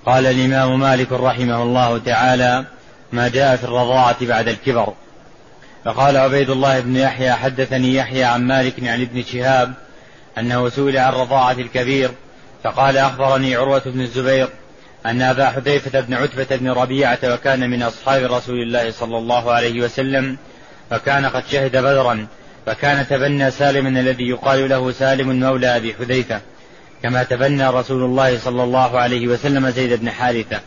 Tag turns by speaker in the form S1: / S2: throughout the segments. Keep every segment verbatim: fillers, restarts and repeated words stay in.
S1: قال الإمام مالك رحمه الله تعالى: ما جاء في الرضاعة بعد الكبر. فقال عبيد الله بن يحيى: حدثني يحيى عن مالك عن ابن شهاب أنه سئل عن رضاعة الكبير فقال: أخبرني عروة بن الزبير أن أبا حذيفة بن عتبة بن ربيعة وكان من أصحاب رسول الله صلى الله عليه وسلم فكان قد شهد بدرا فكان تبنى سالما الذي يقال له سالم مولى أبي حذيفة كما تبنى رسول الله صلى الله عليه وسلم زيد بن حارثة.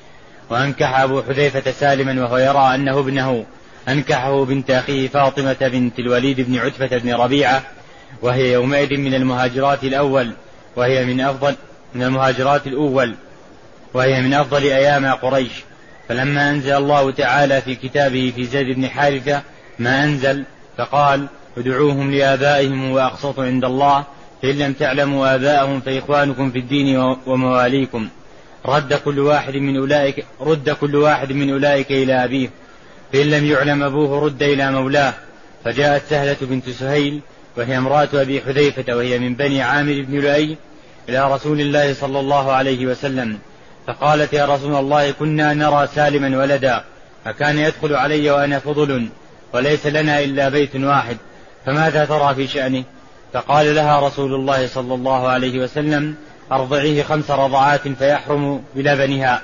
S1: وأنكح أبو حذيفة سالما وهو يرى أنه ابنه، أنكحه بنت أخيه فاطمة بنت الوليد بن عتبة بن ربيعة وهي يومئذ من المهاجرات الأول وهي من أفضل من المهاجرات الأول وهي من أفضل أيام قريش. فلما أنزل الله تعالى في كتابه في زيد بن حارثة ما أنزل فقال: ادعوهم لآبائهم وأقسطوا عند الله فإن لم تعلموا آباءهم فإخوانكم في الدين ومواليكم. رد كل واحد من أولئك رد كل واحد من أولئك إلى أبيه فإن لم يعلم أبوه رد إلى مولاه. فجاءت سهلة بنت سهيل وهي امرأة أبي حذيفة وهي من بني عامر بن لؤي إلى رسول الله صلى الله عليه وسلم فقالت: يا رسول الله، كنا نرى سالما ولدا فكان يدخل علي وأنا فضل وليس لنا إلا بيت واحد، فماذا ترى في شأنه؟ فقال لها رسول الله صلى الله عليه وسلم: أرضعيه خمس رضعات فيحرم بلبنها.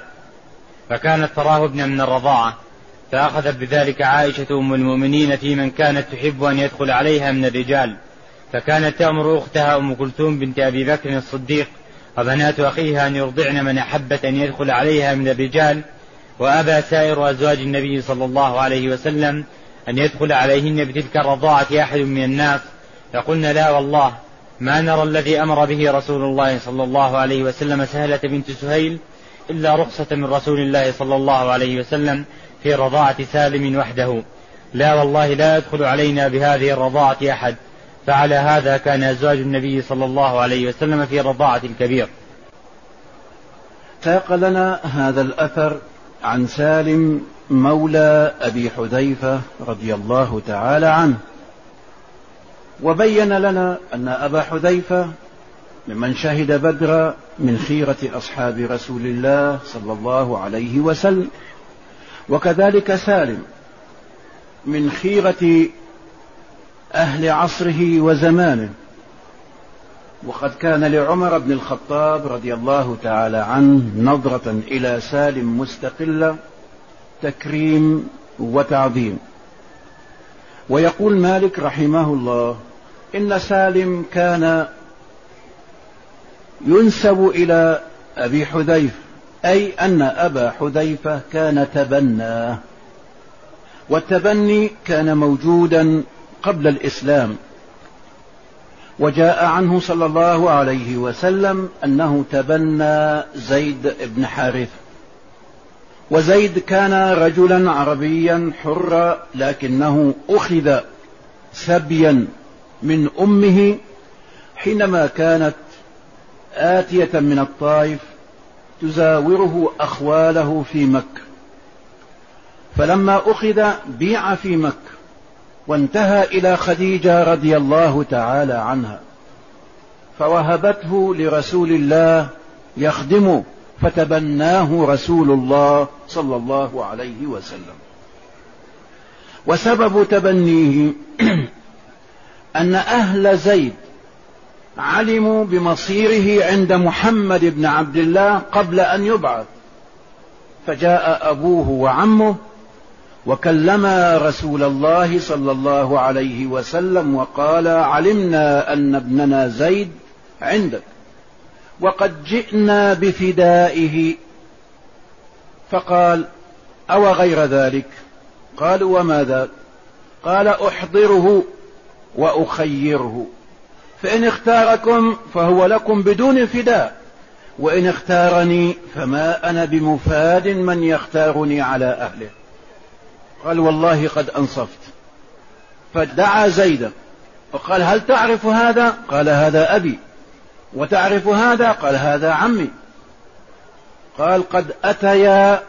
S1: فكانت تراه ابنا من الرضاعة فأخذت بذلك عائشة أم المؤمنين في من كانت تحب أن يدخل عليها من الرجال، فكانت تأمر أختها أم كلثوم بنت أبي بكر الصديق وبنات أخيها أن يرضعن من أحبت أن يدخل عليها من الرجال، وأبى سائر أزواج النبي صلى الله عليه وسلم أن يدخل عليهن بتلك الرضاعة أحد من الناس. فقلنا: لا والله ما نرى الذي أمر به رسول الله صلى الله عليه وسلم سهلة بنت سهيل إلا رخصة من رسول الله صلى الله عليه وسلم في رضاعة سالم وحده، لا والله لا يدخل علينا بهذه الرضاعة أحد. فعلى هذا كان أزواج النبي صلى الله عليه وسلم في رضاعة الكبير.
S2: ساق لنا هذا الأثر عن سالم مولى أبي حذيفة رضي الله تعالى عنه، وبين لنا أن أبا حذيفة ممن شهد بدر من خيرة أصحاب رسول الله صلى الله عليه وسلم، وكذلك سالم من خيرة أهل عصره وزمانه. وقد كان لعمر بن الخطاب رضي الله تعالى عنه نظرة إلى سالم مستقلة تكريم وتعظيم. ويقول مالك رحمه الله: إن سالم كان ينسب إلى أبي حذيفة، أي أن أبا حذيفة كان تبناه، والتبني كان موجودا قبل الإسلام، وجاء عنه صلى الله عليه وسلم أنه تبنى زيد بن حارثة. وزيد كان رجلا عربيا حرا، لكنه أخذ سبيا من أمه حينما كانت آتية من الطائف تزاوره أخواله في مكة، فلما أخذ بيع في مكة وانتهى إلى خديجة رضي الله تعالى عنها فوهبته لرسول الله يخدمه، فتبناه رسول الله صلى الله عليه وسلم. وسبب تبنيه أن أهل زيد علموا بمصيره عند محمد بن عبد الله قبل أن يبعث، فجاء أبوه وعمه وكلما رسول الله صلى الله عليه وسلم وقال: علمنا أن ابننا زيد عندك وقد جئنا بفدائه. فقال: أو غير ذلك؟ قالوا: وما ذاك؟ قال: أحضره وأخيره، فإن اختاركم فهو لكم بدون فداء، وإن اختارني فما أنا بمفاد من يختارني على أهله. قال: والله قد أنصفت. فدعا زيدا وقال: هل تعرف هذا؟ قال: هذا أبي. وتعرف هذا؟ قال: هذا عمي. قال: قد أتيا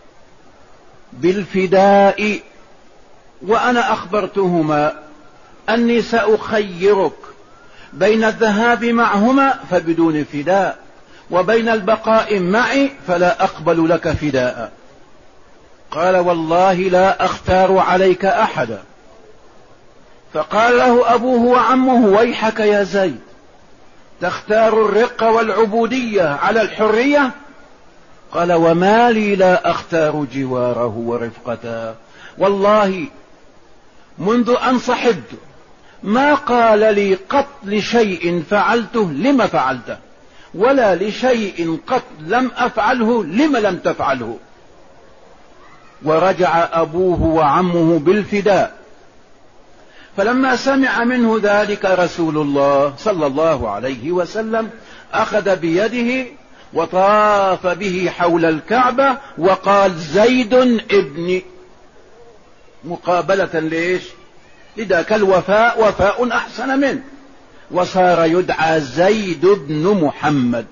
S2: بالفداء وأنا أخبرتهما أني سأخيرك بين الذهاب معهما فبدون فداء، وبين البقاء معي فلا أقبل لك فداء. قال والله لا أختار عليك أحدا. فقال له أبوه وعمه ويحك يا زيد، تختار الرق والعبودية على الحرية؟ قال وما لي لا أختار جواره ورفقته. والله منذ أن صحبت ما قال لي قط لشيء فعلته لم فعلته، ولا لشيء قط لم أفعله لم لم تفعله. ورجع أبوه وعمه بالفداء. فلما سمع منه ذلك رسول الله صلى الله عليه وسلم أخذ بيده وطاف به حول الكعبة وقال زيد ابني، مقابلة ليش؟ لذاك الوفاء وفاء أحسن منه، وصار يدعى زيد بن محمد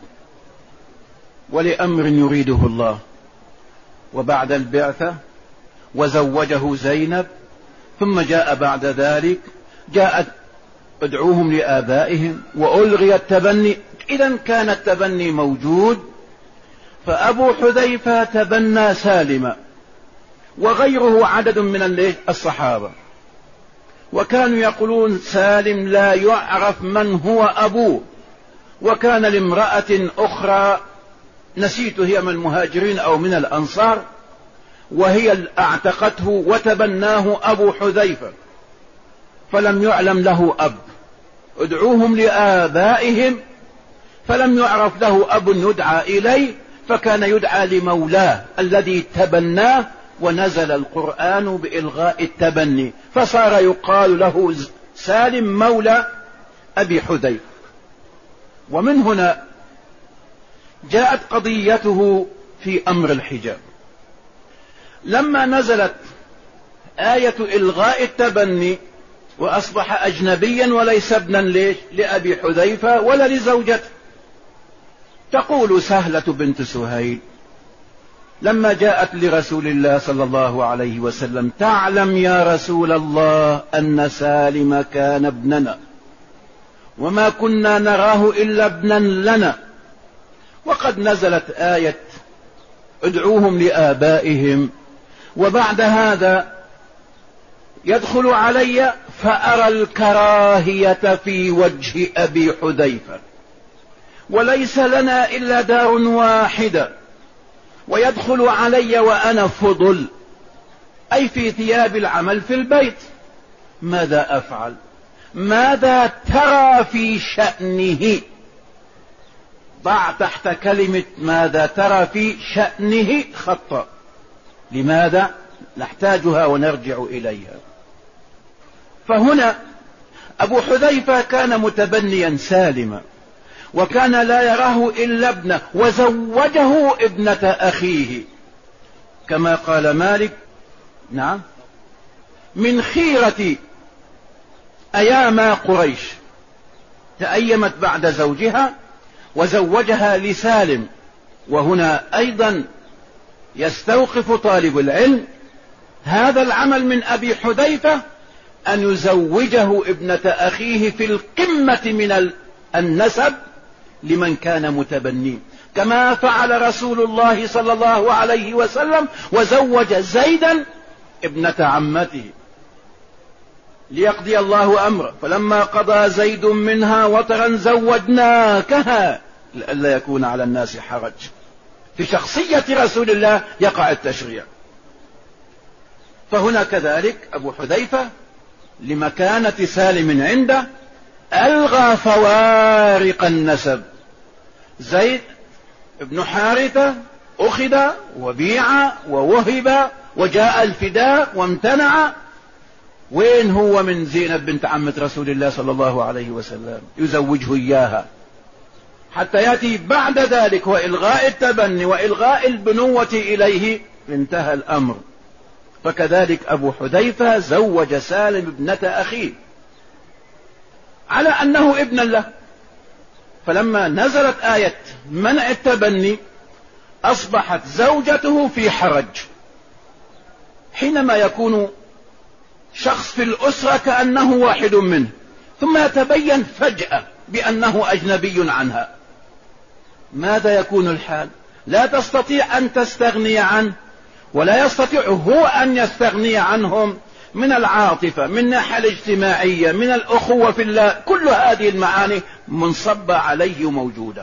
S2: ولأمر يريده الله. وبعد البعثة وزوجه زينب، ثم جاء بعد ذلك جاءت ادعوهم لآبائهم وألغي التبني. إذا كان التبني موجود، فأبو حذيفة تبنى سالما وغيره عدد من الصحابة، وكانوا يقولون سالم لا يعرف من هو أبوه. وكان لامرأة أخرى نسيت هي من المهاجرين أو من الأنصار، وهي اعتقته وتبناه أبو حذيفة، فلم يعلم له أب. ادعوهم لآبائهم، فلم يعرف له أب يدعى إليه، فكان يدعى لمولاه الذي تبناه، ونزل القرآن بإلغاء التبني، فصار يقال له سالم مولى أبي حذيفة. ومن هنا جاءت قضيته في أمر الحجاب. لما نزلت آية إلغاء التبني وأصبح أجنبيا وليس ابنا ليش لأبي حذيفة ولا لزوجته. تقول سهلة بنت سهيل لما جاءت لرسول الله صلى الله عليه وسلم تعلم يا رسول الله أن سالم كان ابننا وما كنا نراه إلا ابنا لنا، وقد نزلت آية ادعوهم لآبائهم، وبعد هذا يدخل علي فأرى الكراهية في وجه أبي حذيفة، وليس لنا إلا دار واحدة، ويدخل علي وأنا فضل، أي في ثياب العمل في البيت. ماذا أفعل؟ ماذا ترى في شأنه؟ ضع تحت كلمة ماذا ترى في شأنه خطأ. لماذا؟ نحتاجها ونرجع إليها. فهنا أبو حذيفة كان متبنيا سالما، وكان لا يراه إلا ابنه، وزوجه ابنة أخيه كما قال مالك نعم من خيرة أيام قريش، تأيمت بعد زوجها وزوجها لسالم. وهنا أيضا يستوقف طالب العلم هذا العمل من أبي حذيفة أن يزوجه ابنة أخيه في القمة من النسب لمن كان متبنين، كما فعل رسول الله صلى الله عليه وسلم وزوج زيدا ابنة عمته ليقضي الله أمره. فلما قضى زيد منها وطرا زوجناكها لئلا يكون على الناس حرج. في شخصية رسول الله يقع التشريع. فهنا كذلك أبو حذيفة لمكانة سالم عنده ألغى فوارق النسب. زيد ابن حارثة أخذ وبيع ووهب وجاء الفداء وامتنع. وين هو من زينب بنت عمة رسول الله صلى الله عليه وسلم يزوجه إياها، حتى يأتي بعد ذلك وإلغاء التبني وإلغاء البنوة إليه انتهى الأمر. فكذلك أبو حذيفة زوج سالم ابنة أخيه على أنه ابن له. فلما نزلت آية منع التبني أصبحت زوجته في حرج. حينما يكون شخص في الأسرة كأنه واحد منه، ثم يتبين فجأة بأنه أجنبي عنها، ماذا يكون الحال؟ لا تستطيع أن تستغني عنه، ولا يستطيع هو أن يستغني عنهم، من العاطفة، من الناحية الاجتماعية، من الأخوة في الله، كل هذه المعاني منصبة عليه موجودة.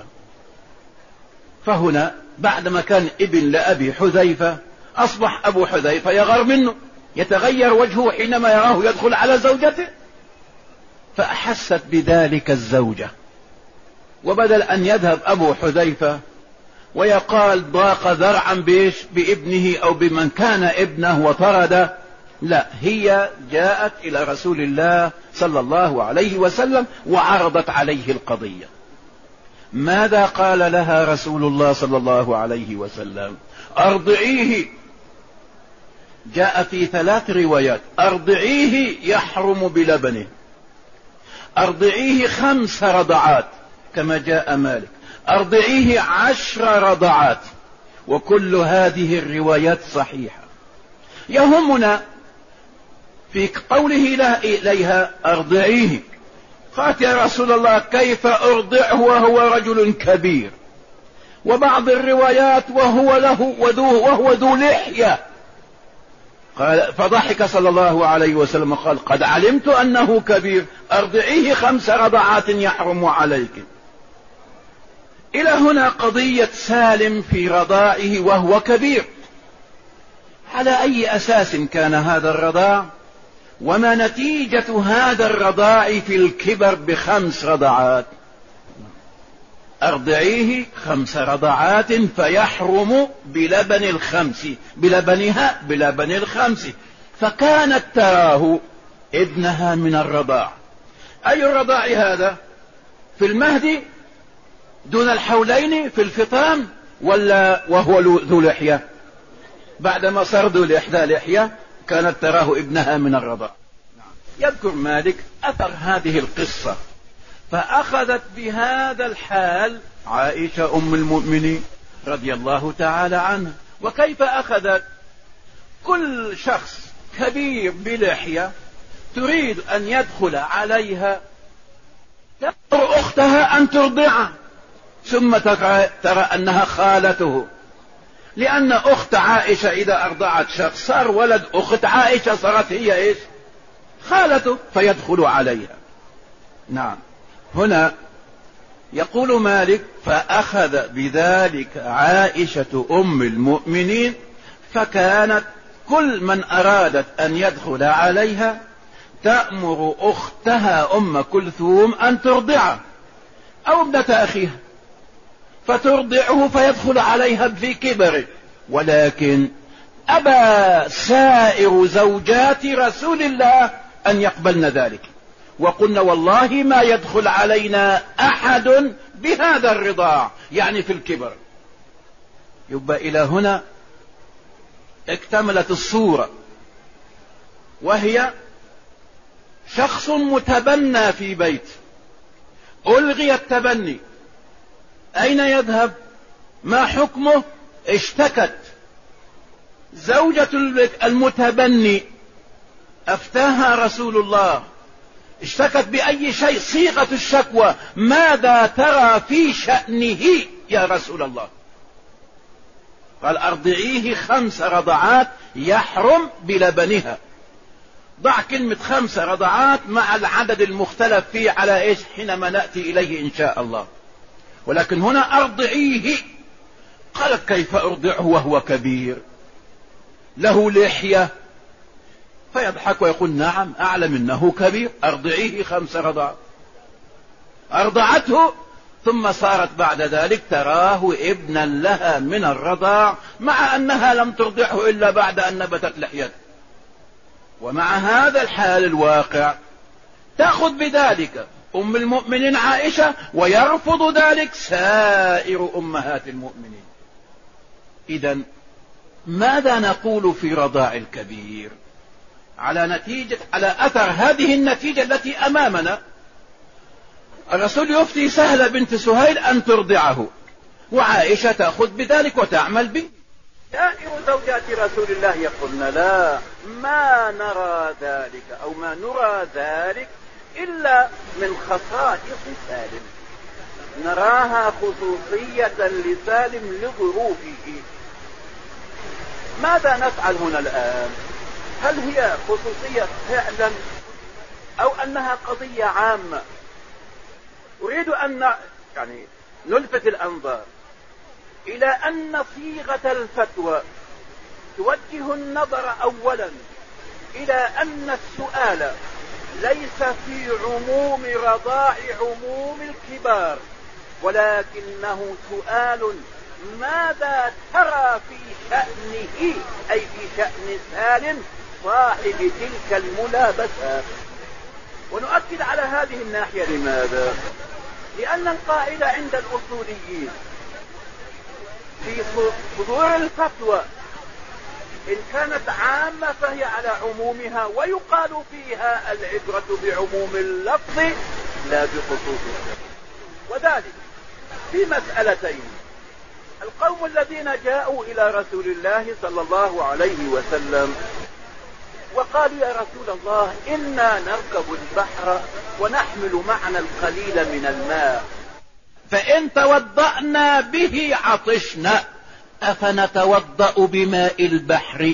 S2: فهنا بعدما كان ابن لأبي حذيفة أصبح أبو حذيفة يغار منه، يتغير وجهه حينما يراه يدخل على زوجته. فأحست بذلك الزوجة، وبدل أن يذهب أبو حذيفة ويقال ضاق ذرعا بيش بابنه أو بمن كان ابنه وطرد، لا، هي جاءت إلى رسول الله صلى الله عليه وسلم وعرضت عليه القضية. ماذا قال لها رسول الله صلى الله عليه وسلم؟ أرضعيه. جاء في ثلاث روايات: أرضعيه يحرم بلبنه، أرضعيه خمس رضعات كما جاء مالك، أرضعيه عشر رضعات، وكل هذه الروايات صحيحة. يهمنا في قوله إليها أرضعيه، قالت: يا رسول الله كيف أرضعه وهو رجل كبير؟ وبعض الروايات وهو له وذو وهو ذو لحية. قال فضحك صلى الله عليه وسلم وقال: قد علمت أنه كبير، أرضعيه خمس رضعات يحرم عليك. إلى هنا قضية سالم في رضاعه وهو كبير، على أي أساس كان هذا الرضاع؟ وما نتيجة هذا الرضاع في الكبر بخمس رضعات؟ أرضعيه خمس رضعات فيحرم بلبن الخمس، بلبنها بلبن الخمس. فكانت تراه ابنها من الرضاع. أي الرضاع هذا؟ في المهد دون الحولين، في الفطام، ولا وهو ذو لحية؟ بعدما صار ذو لحية كانت تراه ابنها من الرضاع. يذكر مالك أثر هذه القصة، فأخذت بهذا الحال عائشة أم المؤمنين رضي الله تعالى عنها. وكيف أخذت؟ كل شخص كبير بلحية تريد أن يدخل عليها تأمر أختها أن ترضعه، ثم ترى أنها خالته، لأن أخت عائشة إذا أرضعت شخص صار ولد أخت عائشة، صارت هي إيش؟ خالته، فيدخل عليها. نعم. هنا يقول مالك: فأخذ بذلك عائشة أم المؤمنين، فكانت كل من أرادت أن يدخل عليها تأمر أختها أم كلثوم أن ترضعه أو ابنة أخيها، فترضعه فيدخل عليها في كبره. ولكن أبى سائر زوجات رسول الله أن يقبلن ذلك، وقلنا: والله ما يدخل علينا أحد بهذا الرضاع، يعني في الكبر. يبقى إلى هنا اكتملت الصورة، وهي شخص متبنى في بيت، ألغي التبني، أين يذهب؟ ما حكمه؟ اشتكت زوجة المتبني، أفتاها رسول الله، اشتكت بأي شيء؟ صيغة الشكوى: ماذا ترى في شأنه يا رسول الله؟ قال: أرضعيه خمس رضعات يحرم بلبنها. ضع كلمة خمس رضعات مع العدد المختلف فيه على إيش حينما نأتي إليه إن شاء الله. ولكن هنا أرضعيه، قالت: كيف أرضعه وهو كبير له لحية؟ فيضحك ويقول: نعم أعلم أنه كبير، أرضعيه خمس رضعات. أرضعته، ثم صارت بعد ذلك تراه ابنا لها من الرضاع، مع أنها لم ترضعه إلا بعد أن نبتت لحيته. ومع هذا الحال الواقع تأخذ بذلك أم المؤمنين عائشة، ويرفض ذلك سائر أمهات المؤمنين. إذن ماذا نقول في رضاع الكبير على نتيجة على أثر هذه النتيجة التي أمامنا؟ الرسول يفتي سهلة بنت سهيل أن ترضعه، وعائشة تأخذ بذلك وتعمل به. سائر زوجات رسول الله يقولن: لا، ما نرى ذلك أو ما نرى ذلك إلا من خصائص سالم. نراها خصوصية لسالم لظروفه. ماذا نفعل هنا الآن؟ هل هي خصوصية فعلا أو أنها قضية عامة؟ أريد أن يعني نلفت الأنظار إلى أن صيغة الفتوى توجه النظر أولا إلى أن السؤال ليس في عموم رضاع عموم الكبار، ولكنه سؤال ماذا ترى في شأنه، أي في شأن سالم صاحب تلك الملابسات. ونؤكد على هذه الناحية. لماذا؟ لأن القاعدة عند الأصوليين في صدور الفتوى إن كانت عامة فهي على عمومها، ويقال فيها العبرة بعموم اللفظ لا بخصوص السبب. وذلك في مسألتين: القوم الذين جاءوا إلى رسول الله صلى الله عليه وسلم وقالوا يا رسول الله إنا نركب البحر ونحمل معنا القليل من الماء، فإن توضأنا به عطشنا، أفنتوضأ بماء البحر؟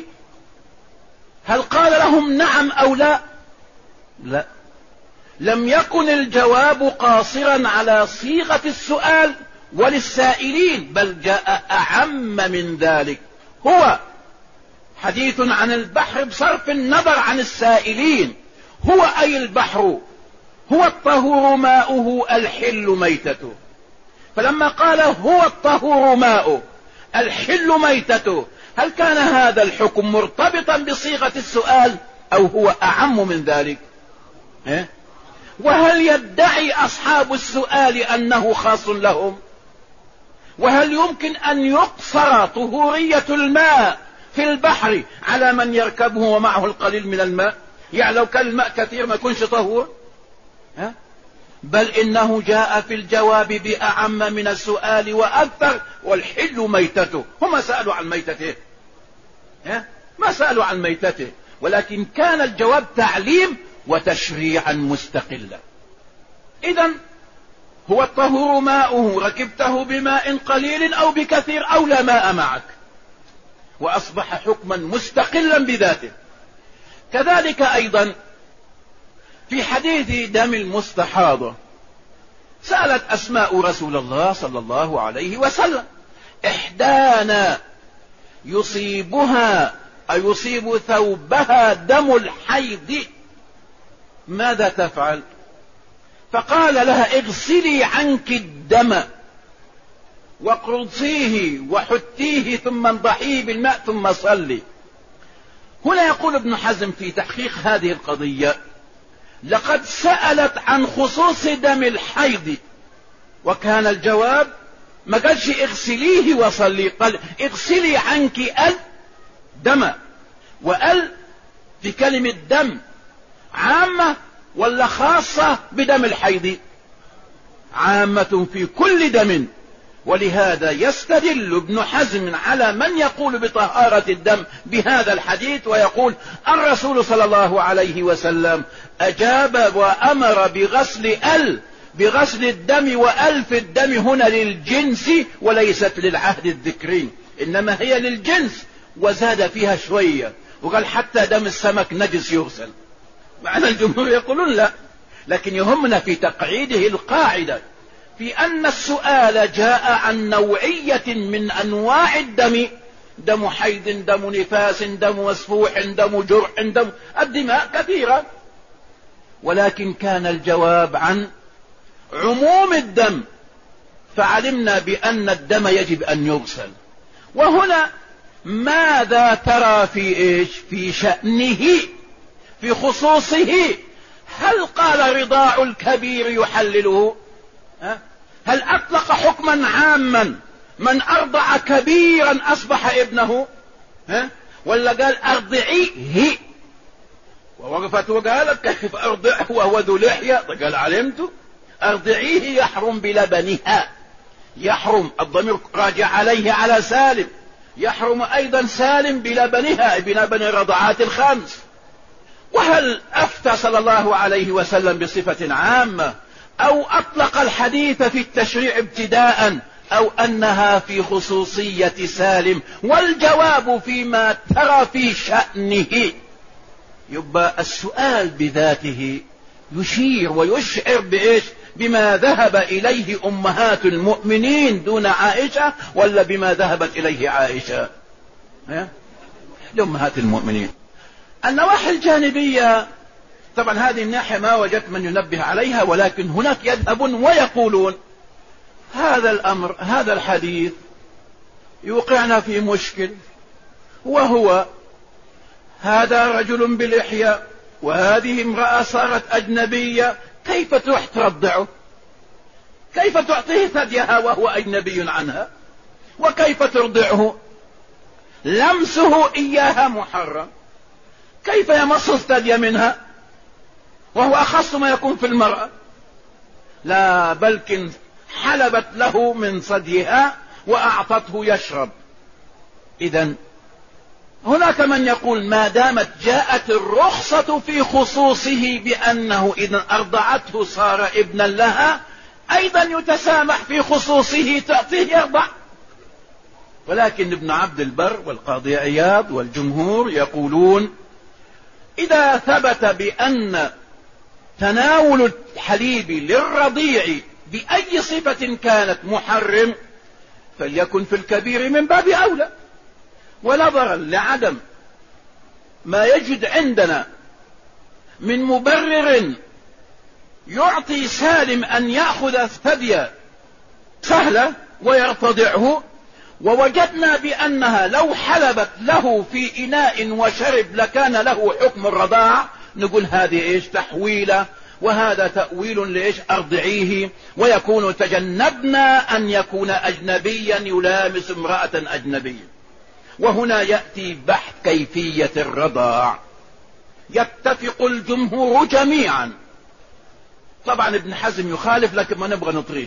S2: هل قال لهم نعم أو لا؟ لا، لم يكن الجواب قاصرا على صيغة السؤال وللسائلين، بل جاء أعم من ذلك. هو حديث عن البحر بصرف النظر عن السائلين. هو أي البحر هو الطهور ماؤه الحل ميتته. فلما قال هو الطهور ماؤه الحل ميتته، هل كان هذا الحكم مرتبطا بصيغة السؤال أو هو أعم من ذلك؟ إيه؟ وهل يدعي أصحاب السؤال أنه خاص لهم؟ وهل يمكن أن يقصر طهورية الماء في البحر على من يركبه ومعه القليل من الماء؟ يعني لو كان الماء كثير ما يكونش طهور؟ ها؟ بل إنه جاء في الجواب بأعم من السؤال وأكثر: والحل ميتته. هم سألوا عن ميتته، ها؟ ما سألوا عن ميتته، ولكن كان الجواب تعليم وتشريعا مستقلا. إذن هو الطهور ماؤه، ركبته بماء قليل أو بكثير أو لا ماء معك، وأصبح حكما مستقلا بذاته. كذلك أيضا في حديث دم المستحاضة سألت أسماء رسول الله صلى الله عليه وسلم: إحدانا يصيبها أي يصيب ثوبها دم الحيض ماذا تفعل؟ فقال لها: اغسلي عنك الدم واقرصيه وحتيه ثم انضحيه بالماء ثم صلي. هنا يقول ابن حزم في تحقيق هذه القضية: لقد سألت عن خصوص دم الحيض، وكان الجواب ما قالش اغسليه وصلي، قال اغسلي عنك الدم. وال في كلمة دم عامة ولا خاصة بدم الحيض؟ عامة في كل دم. ولهذا يستدل ابن حزم على من يقول بطهارة الدم بهذا الحديث ويقول: الرسول صلى الله عليه وسلم أجاب وأمر بغسل ال بغسل الدم، وألف الدم هنا للجنس وليست للعهد الذكري، إنما هي للجنس، وزاد فيها شوية وقال حتى دم السمك نجس يغسل. معنى الجمهور يقولون لا، لكن يهمنا في تقعيده القاعدة في أن السؤال جاء عن نوعية من أنواع الدم: دم حيض، دم نفاس، دم مسفوح، دم جرح، دم الدماء كثيرة، ولكن كان الجواب عن عموم الدم، فعلمنا بأن الدم يجب أن يغسل. وهنا ماذا ترى في إيش؟ في شأنه، في خصوصه. هل قال رضاع الكبير يحلله؟ هل أطلق حكما عاما من أرضع كبيرا أصبح ابنه؟ ها؟ ولا قال أرضعيه؟ ووقفت وقالت كيف أرضعه وهو ذو لحية؟ قال علمت أرضعيه يحرم بلبنها، يحرم، الضمير راجع عليه على سالم، يحرم أيضا سالم بلبنها، بلبن الرضعات الخمس. وهل أفتى صلى الله عليه وسلم بصفة عامة أو أطلق الحديث في التشريع ابتداء، أو أنها في خصوصية سالم، والجواب فيما ترى في شأنه. يبقى السؤال بذاته يشير ويشعر بإيش؟ بما ذهب إليه أمهات المؤمنين دون عائشة، ولا بما ذهبت إليه عائشة؟ لأمهات المؤمنين. النواحي الجانبية طبعا هذه الناحية ما وجدت من ينبه عليها، ولكن هناك يذهبون ويقولون هذا الأمر، هذا الحديث يوقعنا في مشكل، وهو هذا رجل بلحية وهذه امرأة صارت أجنبية، كيف تروح ترضعه؟ كيف تعطيه ثديها وهو أجنبي عنها؟ وكيف ترضعه؟ لمسه إياها محرم، كيف يمص الثدي منها وهو أخص ما يكون في المرأة؟ لا، بلكن حلبت له من صديها وأعطته يشرب. إذن هناك من يقول ما دامت جاءت الرخصة في خصوصه بأنه إذا أرضعته صار ابنا لها، أيضا يتسامح في خصوصه تعطيه يرضع. ولكن ابن عبد البر والقاضي عياض والجمهور يقولون إذا ثبت بأن تناول الحليب للرضيع بأي صفة كانت محرم، فليكن في الكبير من باب أولى. ونظرا لعدم ما يجد عندنا من مبرر يعطي سالم أن يأخذ الثدي سهلة ويرتضعه، ووجدنا بأنها لو حلبت له في إناء وشرب لكان له حكم الرضاع، نقول هذه إيش؟ تحويلة، وهذا تأويل لإيش؟ أرضعيه، ويكون تجنبنا أن يكون أجنبيا يلامس امرأة أجنبية. وهنا يأتي بحث كيفية الرضاع. يتفق الجمهور جميعا، طبعا ابن حزم يخالف لكن ما نبغى نطريه،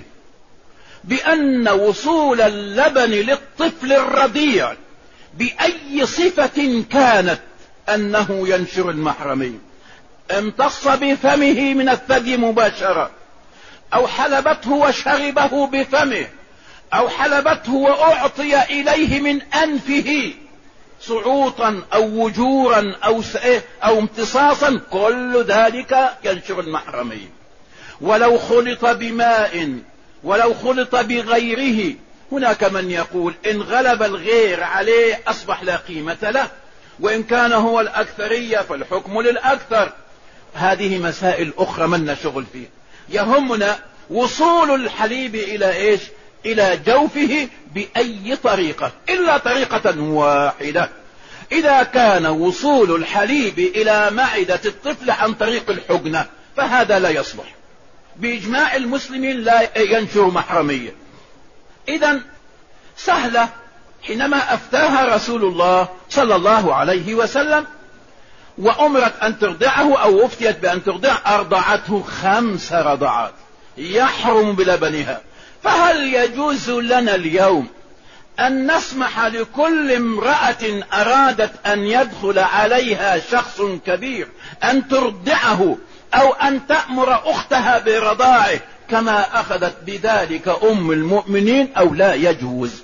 S2: بأن وصول اللبن للطفل الرضيع بأي صفة كانت أنه ينشر المحرمين. امتص بفمه من الثدي مباشرة، أو حلبته وشربه بفمه، أو حلبته وأعطي إليه من أنفه صعوطا أو وجورا أو, أو امتصاصا، كل ذلك ينشر المحرمين. ولو خلط بماء، ولو خلط بغيره، هناك من يقول إن غلب الغير عليه أصبح لا قيمة له، وإن كان هو الأكثرية فالحكم للأكثر. هذه مسائل أخرى من شغل فيه. يهمنا وصول الحليب إلى إيش؟ إلى جوفه بأي طريقة، إلا طريقة واحدة، إذا كان وصول الحليب إلى معدة الطفل عن طريق الحقنة فهذا لا يصلح، بإجماع المسلمين لا ينشر محرمية. إذن سهلة حينما أفتاها رسول الله صلى الله عليه وسلم وأمرت أن ترضعه أو أفتيت بأن ترضع، أرضعته خمس رضعات يحرم بلبنها. فهل يجوز لنا اليوم أن نسمح لكل امرأة أرادت أن يدخل عليها شخص كبير أن ترضعه أو أن تأمر أختها برضاعه كما أخذت بذلك أم المؤمنين، أو لا يجوز؟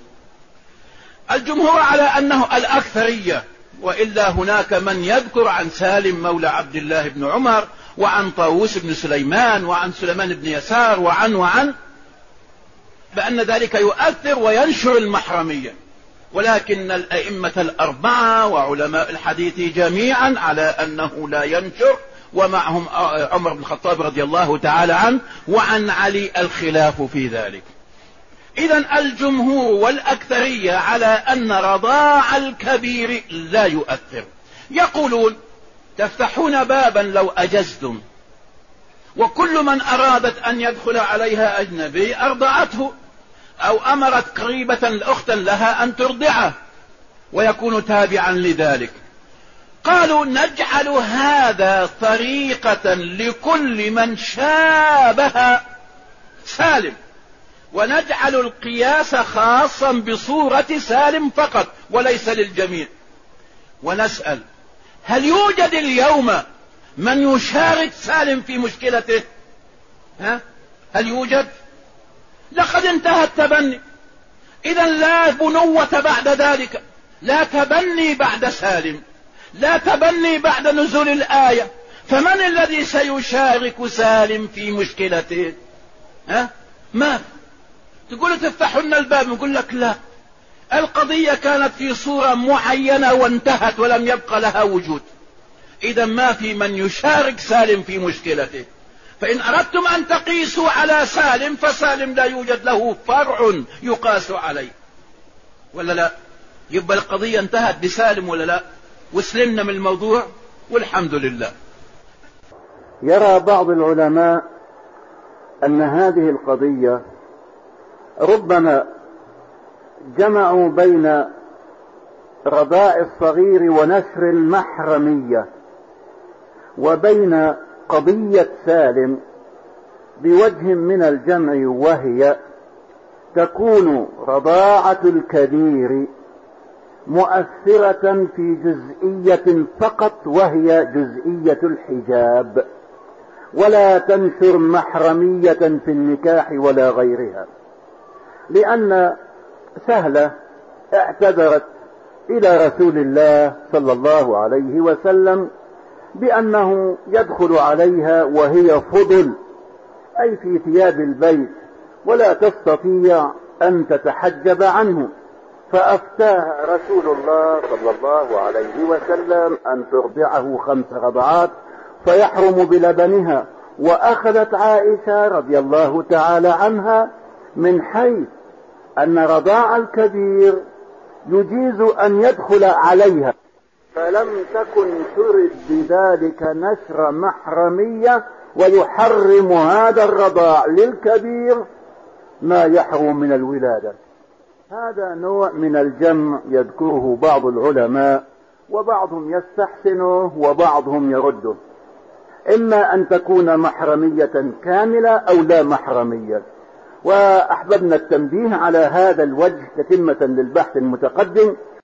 S2: الجمهور على أنه الأكثرية، وإلا هناك من يذكر عن سالم مولى عبد الله بن عمر، وعن طاووس بن سليمان، وعن سليمان بن يسار، وعن وعن بأن ذلك يؤثر وينشر المحرمية. ولكن الأئمة الأربعة وعلماء الحديث جميعا على أنه لا ينشر، ومعهم عمر بن الخطاب رضي الله تعالى عنه، وعن علي الخلاف في ذلك. إذن الجمهور والأكثرية على أن رضاع الكبير لا يؤثر. يقولون تفتحون بابا لو أجزتم، وكل من أرادت أن يدخل عليها أجنبي أرضعته، أو أمرت قريبة أختا لها أن ترضعه ويكون تابعا لذلك. قالوا نجعل هذا طريقة لكل من شابه سالم، ونجعل القياس خاصا بصورة سالم فقط وليس للجميع. ونسأل هل يوجد اليوم من يشارك سالم في مشكلته؟ ها؟ هل يوجد؟ لقد انتهى التبني. إذا لا بنوة بعد ذلك، لا تبني بعد سالم، لا تبني بعد نزول الآية. فمن الذي سيشارك سالم في مشكلته؟ ها؟ ما تقول تفتحون الباب، نقول لك لا، القضية كانت في صورة معينة وانتهت ولم يبقى لها وجود. إذا ما في من يشارك سالم في مشكلته. فإن أردتم أن تقيسوا على سالم فسالم لا يوجد له فرع يقاس عليه، ولا لا؟ يبقى القضية انتهت بسالم ولا لا؟ وسلمنا من الموضوع والحمد لله.
S3: يرى بعض العلماء أن هذه القضية ربما جمعوا بين رضاع الصغير ونشر المحرمية وبين قضية سالم بوجه من الجمع، وهي تكون رضاعة الكبير مؤثرة في جزئية فقط، وهي جزئية الحجاب، ولا تنشر محرمية في النكاح ولا غيرها. لأن سهلة اعتذرت إلى رسول الله صلى الله عليه وسلم بأنه يدخل عليها وهي فضل، أي في ثياب البيت، ولا تستطيع أن تتحجب عنه، فأفتاها رسول الله صلى الله عليه وسلم أن ترضعه خمس رضعات فيحرم بلبنها. وأخذت عائشة رضي الله تعالى عنها من حيث أن رضاع الكبير يجيز أن يدخل عليها، فلم تكن ترد بذلك نشر محرمية، ويحرم هذا الرضاع للكبير ما يحرم من الولادة. هذا نوع من الجمع يذكره بعض العلماء، وبعضهم يستحسنه وبعضهم يرده، إما أن تكون محرمية كاملة أو لا محرمية. وأحببنا التنبيه على هذا الوجه تتمة للبحث المتقدم.